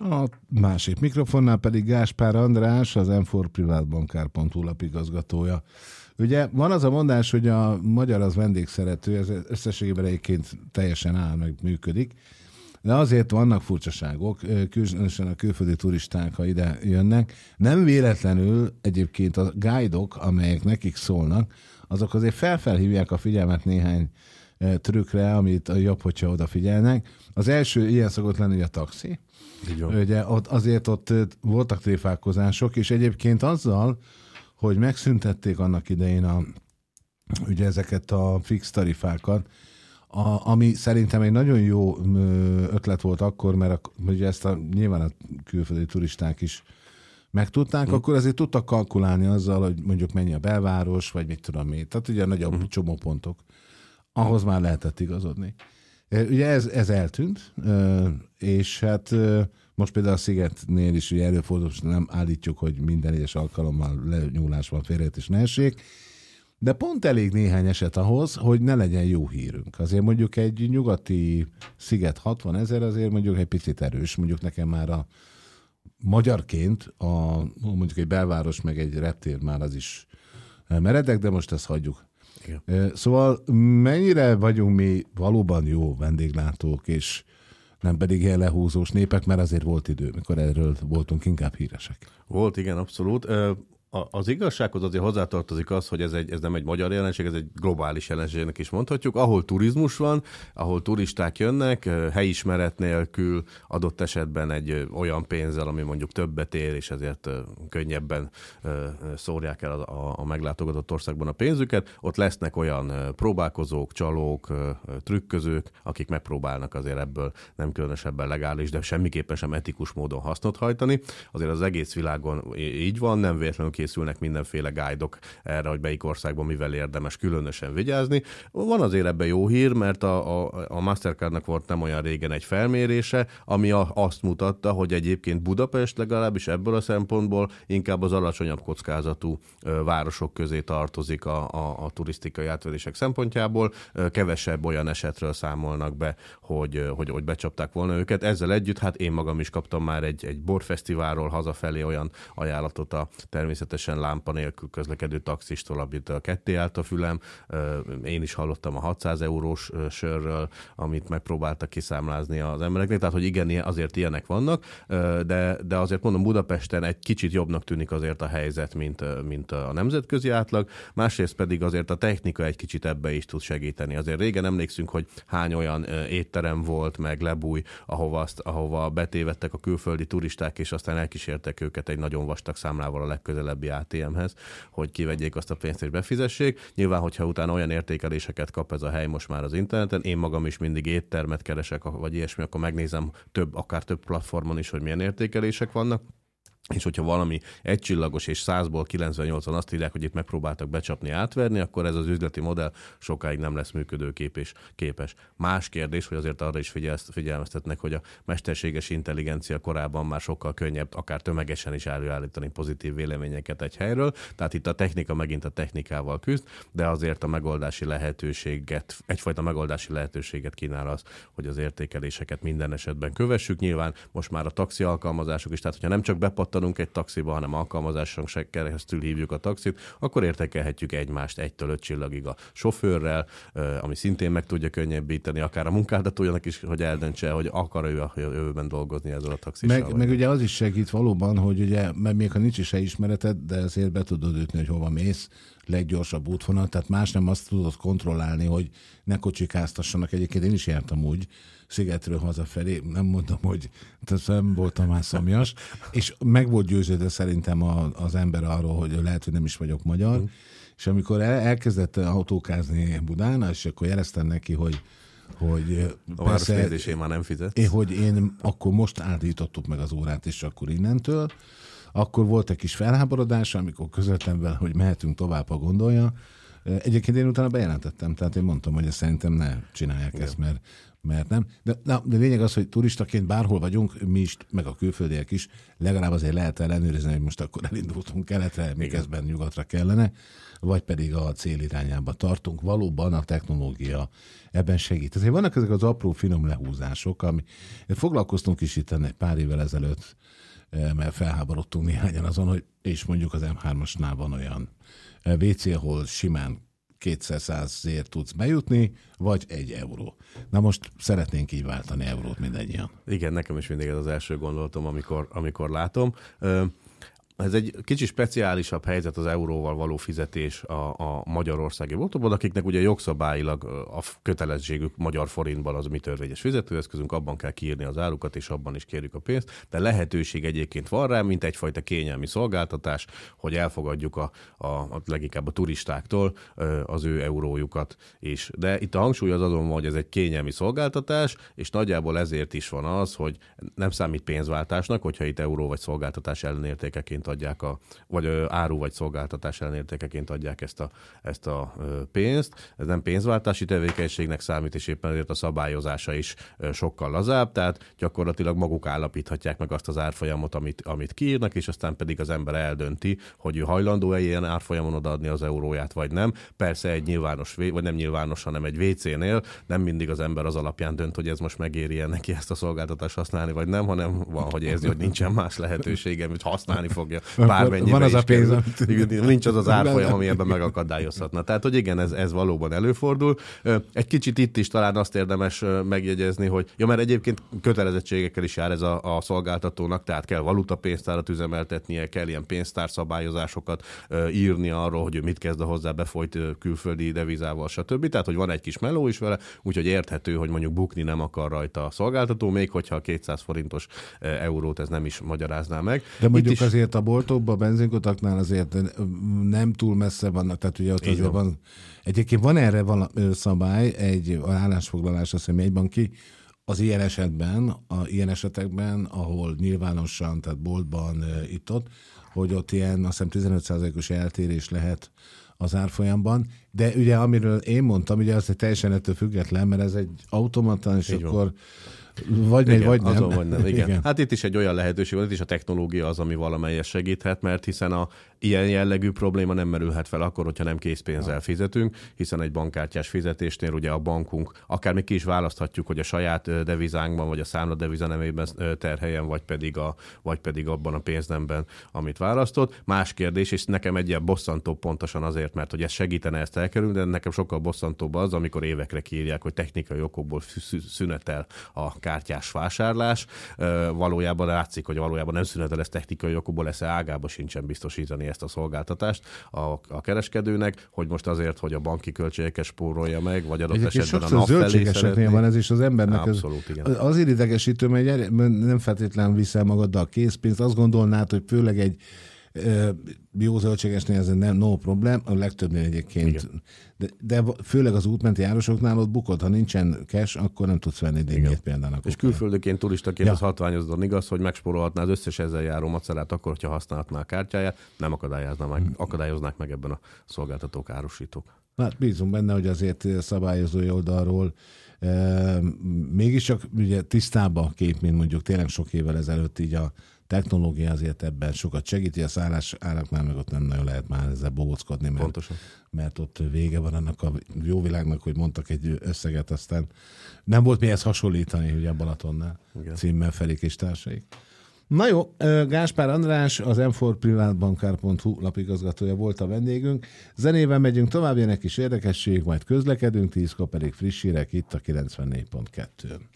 A másik mikrofonnál pedig Gáspár András, az m4privatbankár.hu lapigazgatója. Ugye van az a mondás, hogy a magyar az vendégszerető, ez összességében egyébként teljesen áll, meg működik, de azért vannak furcsaságok, különösen a külföldi turisták, ha ide jönnek. Nem véletlenül egyébként a guide-ok, amelyek nekik szólnak, azok azért felhívják a figyelmet néhány trükkre, amit jobb, hogyha odafigyelnek. Az első ilyen szokott lenni a taxi. Ugye ott voltak tréfálkozások, és egyébként azzal, hogy megszüntették annak idején ugye ezeket a fix tarifákat, ami szerintem egy nagyon jó ötlet volt akkor, mert ugye ezt nyilván a külföldi turisták is megtudták, akkor azért tudtak kalkulálni azzal, hogy mondjuk mennyi a belváros, vagy mit tudom én. Tehát ugye nagyobb csomópontok. Ahhoz már lehetett igazodni. Ugye ez eltűnt, és hát most például a Szigetnél is ugye előfordul, nem állítjuk, hogy minden egyes alkalommal lenyúlás van, félreértés ne essék, de pont elég néhány eset ahhoz, hogy ne legyen jó hírünk. Azért mondjuk egy nyugati sziget 60 000 azért mondjuk egy picit erős, mondjuk nekem már a magyarként mondjuk egy belváros meg egy reptér már az is meredek, de most ezt hagyjuk. Igen. Szóval mennyire vagyunk mi valóban jó vendéglátók, és nem pedig ilyen lehúzós népek, mert azért volt idő, mikor erről voltunk inkább híresek. Volt, igen, abszolút. Az igazsághoz azért hozzátartozik az, hogy ez nem egy magyar jelenség, ez egy globális jelenségnek is mondhatjuk. Ahol turizmus van, ahol turisták jönnek, helyismeret nélkül, adott esetben egy olyan pénzzel, ami mondjuk többet ér, és ezért könnyebben szórják el a meglátogatott országban a pénzüket. Ott lesznek olyan próbálkozók, csalók, trükközők, akik megpróbálnak azért ebből nem különösebben legális, de semmiképpen sem etikus módon hasznot hajtani. Azért az egész világon így van, nem véletlenül készülnek mindenféle guide-ok erre, hogy melyik országban mivel érdemes különösen vigyázni. Van azért ebben jó hír, mert a Mastercardnak volt nem olyan régen egy felmérése, ami azt mutatta, hogy egyébként Budapest legalábbis ebből a szempontból inkább az alacsonyabb kockázatú városok közé tartozik a turisztikai átvedések szempontjából. Kevesebb olyan esetről számolnak be, hogy becsapták volna őket. Ezzel együtt, hát én magam is kaptam már egy borfesztiválról hazafelé olyan ajánlatot a természetesen lámpa nélkül közlekedő taxistól, amit ketté állt a fülem. Én is hallottam a 600 eurós sörről, amit megpróbáltak kiszámlázni az embereknek, tehát hogy igen, azért ilyenek vannak, de azért mondom, Budapesten egy kicsit jobbnak tűnik azért a helyzet, mint a nemzetközi átlag, másrészt pedig azért a technika egy kicsit ebbe is tud segíteni. Azért régen emlékszünk, hogy hány olyan étterem volt, meg lebúj, ahova betévedtek a külföldi turisták, és aztán elkísértek őket egy nagyon vastag számlával a legközelebbi ATM-hez, hogy kivegyék azt a pénzt és befizessék. Nyilván, hogyha utána olyan értékeléseket kap ez a hely most már az interneten, én magam is mindig éttermet keresek, vagy ilyesmi, akkor megnézem akár több platformon is, hogy milyen értékelések vannak. És hogyha valami egycsillagos és 100-ból 98-an azt írják, hogy itt megpróbáltak becsapni, átverni, akkor ez az üzleti modell sokáig nem lesz működőképes. Más kérdés, hogy azért arra is figyelmeztetnek, hogy a mesterséges intelligencia korában már sokkal könnyebb, akár tömegesen is előállítani pozitív véleményeket egy helyről. Tehát itt a technika megint a technikával küzd, de azért egyfajta megoldási lehetőséget kínál az, hogy az értékeléseket minden esetben kövessük. Nyilván most már a taxi alkalmazások is, tehát hogyha nem csak bepattanunk egy taxiba, hanem alkalmazáson keresztül hívjuk a taxit, akkor értékelhetjük egymást 1-től 5 csillagig a sofőrrel, ami szintén meg tudja könnyebbíteni, akár a munkáltatójának is, hogy eldöntse, hogy akar ő a jövőben dolgozni ezzel a taxissal. Meg ugye az is segít valóban, hogy ugye, mert még ha nincs is helyismereted, de azért be tudod ütni, hogy hova mész, leggyorsabb útvonal, tehát más nem azt tudod kontrollálni, hogy ne kocsikáztassanak. Egyébként én is jártam úgy, Szigetről hazafelé, nem mondom, hogy nem voltam már szomjas, és meg volt győződve szerintem az ember arról, hogy lehet, hogy nem is vagyok magyar, és amikor elkezdett autókázni Budán, és akkor jeleztem neki, hogy a városnézésén már nem fizet. Hogy én akkor most állítottuk meg az órát, és akkor innentől, akkor volt egy kis felháborodás, amikor közöltem vele, hogy mehetünk tovább, ha gondolja. Egyébként én utána bejelentettem, tehát én mondtam, hogy szerintem ne csinálják ezt, mert nem. De lényeg az, hogy turistaként bárhol vagyunk, mi is, meg a külföldiek is, legalább azért lehet ellenőrizni, hogy most akkor elindultunk keletre, miközben nyugatra kellene, vagy pedig a cél irányába tartunk. Valóban a technológia ebben segít. Azért vannak ezek az apró, finom lehúzások, ami foglalkoztunk is itt egy pár évvel ezelőtt, mert felháborodtunk néhányan azon, hogy és mondjuk az M3-asnál van olyan WC, ahol simán 200-ért tudsz bejutni, vagy 1 euró. Na most szeretnénk így váltani eurót mindannyian. Igen, nekem is mindig ez az első gondolatom, amikor látom. Ez egy kicsit speciálisabb helyzet az euróval való fizetés a magyarországi boltokban, akiknek ugye jogszabályilag a kötelességük magyar forintban az mi törvényes fizetőeszközünk, abban kell kiírni az árukat, és abban is kérjük a pénzt, de lehetőség egyébként van rá, mint egyfajta kényelmi szolgáltatás, hogy elfogadjuk a leginkább a turistáktól az ő eurójukat is. De itt a hangsúly az azon van, hogy ez egy kényelmi szolgáltatás, és nagyjából ezért is van az, hogy nem számít pénzváltásnak, hogyha itt euró vagy szolgáltatás ellenértékeként adják vagy áru vagy szolgáltatás ellenértékeként adják ezt a pénzt. Ez nem pénzváltási tevékenységnek számít, és éppen ezért a szabályozása is sokkal lazább, tehát gyakorlatilag maguk állapíthatják meg azt az árfolyamot, amit kiírnak, és aztán pedig az ember eldönti, hogy ő hajlandó-e ilyen árfolyamon odaadni az euróját, vagy nem. Persze egy nyilvános, vagy nem nyilvános, hanem egy WC-nél nem mindig az ember az alapján dönt, hogy ez most megéri neki ezt a szolgáltatást használni, vagy nem, hanem van, hogy érzi, hogy nincsen más lehetősége, hogy használni fogja. Van az a pénz, nincs az árfolyam, ami ebben megakadályozhatna. Tehát, hogy igen, ez valóban előfordul. Egy kicsit itt is talán azt érdemes megjegyezni, hogy mert egyébként kötelezettségekkel is jár ez a szolgáltatónak, tehát kell valutapénztárat üzemeltetnie, kell ilyen pénztárszabályozásokat írni arról, hogy ő mit kezd a hozzá befolyt külföldi devizával, stb. Tehát, hogy van egy kis meló is vele, úgyhogy érthető, hogy mondjuk bukni nem akar rajta a szolgáltató, még hogyha a 200 forintos eurót ez nem is magyarázná meg. De mondjuk is azért a boltokban, a benzinkutaknál azért nem túl messze vannak, tehát ugye ott azért van. Egyébként van erre szabály, egy állásfoglalás, azt hiszem jegybanki, az ilyen esetekben, ahol nyilvánosan, tehát boltban itt-ott, hogy ott ilyen, azt hiszem 15%-os eltérés lehet az árfolyamban, de ugye amiről én mondtam, ugye az egy teljesen ettől független, mert ez egy automata, és így akkor vagy igen, még, vagy nem. Azon, vagy nem. Igen. Hát itt is egy olyan lehetőség van, itt is a technológia az, ami valamelyes segíthet, mert hiszen a ilyen jellegű probléma nem merülhet fel akkor, hogyha nem készpénzzel fizetünk, hiszen egy bankkártyás fizetésnél ugye a bankunk, akár még ki is választhatjuk, hogy a saját devizánkban, vagy a számla deviza nemében terheljen, vagy pedig abban a pénznemben, amit választott. Más kérdés, és nekem egy ilyen bosszantó pontosan azért, mert hogy ez segítene ezt elkerülni, de nekem sokkal bosszantóbb az, amikor évekre kiírják, hogy technikai okokból szünetel a kártyás vásárlás. Valójában látszik, hogy valójában nem szünetel ez technikai okokból, lesz ágába sincsen biztosítani ezt a szolgáltatást a kereskedőnek, hogy most azért, hogy a banki költségeket spórolja meg, vagy adott esetben a nap felé szeretné. Van ez is az embernek. Abszolút, igen. Azért idegesítő, mert nem feltétlenül viszel magaddal készpénzt, azt gondolnád, hogy főleg egy jó zöldségesnél ez nem no problem, a legtöbbnél egyébként. De főleg az útmenti járosoknál ott bukod, ha nincsen cash, akkor nem tudsz venni dinnyét például. És külföldiként, turistaként az hatványozódon igaz, hogy megspórolhatná az összes ezzel járó macerát akkor, hogyha használhatná a kártyáját, nem akadályoznák meg ebben a szolgáltatók, árusítók. Hát bízunk benne, hogy azért szabályozói oldalról mégiscsak ugye tisztább a kép, mint mondjuk tényleg sok évvel ezelőtt, így a technológia azért ebben sokat segíti, a szállás áraknál meg ott nem nagyon lehet már ezzel bóckodni, mert ott vége van annak a jó világnak, hogy mondtak egy összeget, aztán nem volt mihez hasonlítani ugye a Balatonnál, címmel Felik és társaik. Na jó, Gáspár András, az m4privatbankár.hu lapigazgatója volt a vendégünk. Zenével megyünk tovább, jönnek is érdekesség, majd közlekedünk, 10-kor pedig friss hírek itt a 94.2-n.